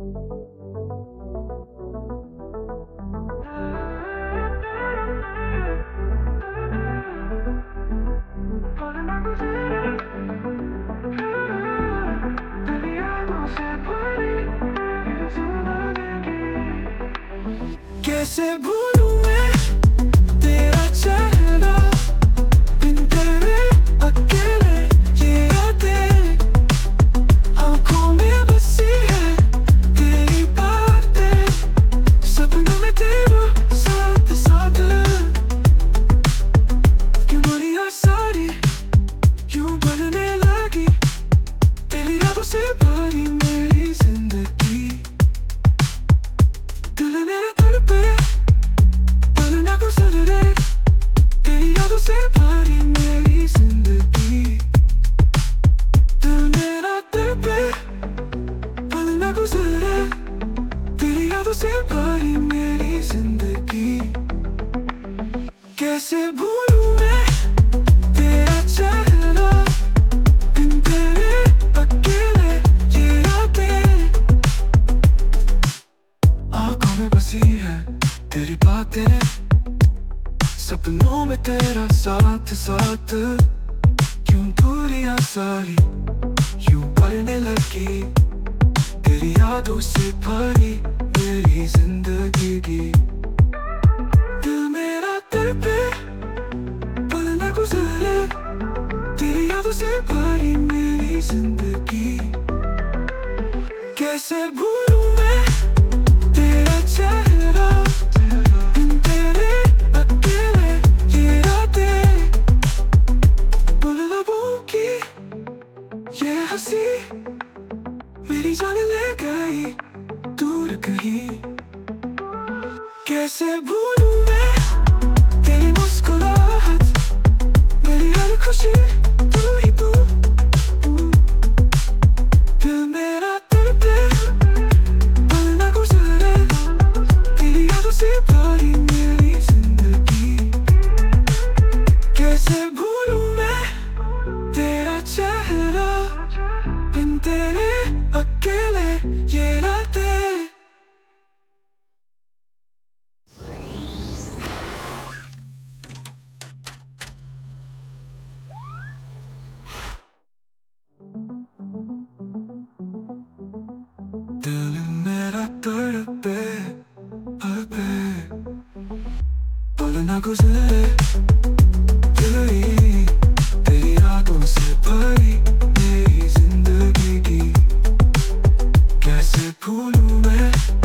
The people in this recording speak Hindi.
कैसे भूलूं मैं तेरा चेहरा, बिन तेरे अकेले ये यादें आँखों में बसी है तेरी बातें, सपनों में तेरा साथ साथ। क्यों दुनिया सारी यूं बढ़ने लगी, तेरी यादों से भरी मेरी जिंदगी। दिल मेरा तड़पे पल ना गुजरे, तेरी यादों से भरी मेरी जिंदगी। दिल मेरा तड़पे पल ना गुजरे, तेरी यादों से भरी मेरी जिंदगी। कैसे भूलूं मैं तेरा चेहरा, बिन तेरे अकेले ये यादें आँखों में बसी है तेरी बातें, सपनों में तेरा साथ साथ। क्यों दूरियां सारी यूं बढ़ने लगी, तेरी यादों से भरी मेरी जिंदगी। दिल मेरा तड़पे पल ना गुजरे, तेरी यादों से भरी मेरी जिंदगी। कैसे भूलूं मैं तेरा चेहरा, बिन तेरे अकेले ये रातें, उन लबों की ये हंसी मेरी जान ले गई दूर कहीं। कैसे भूलूं मैं तेरी मुस्कुराहट, मेरी हर खुशी तू ही तू। दिल मेरा तड़पे पल ना गुजरे, तेरी यादों से भरी मेरी जिंदगी। कैसे भूलूं मैं तेरा चेहरा, बिन तेरे अकेले ये रातें। दिल मेरा तड़पे पल ना गुजरे, तेरी यादों से भरी मेरी जिंदगी। कैसे भूलूं मैं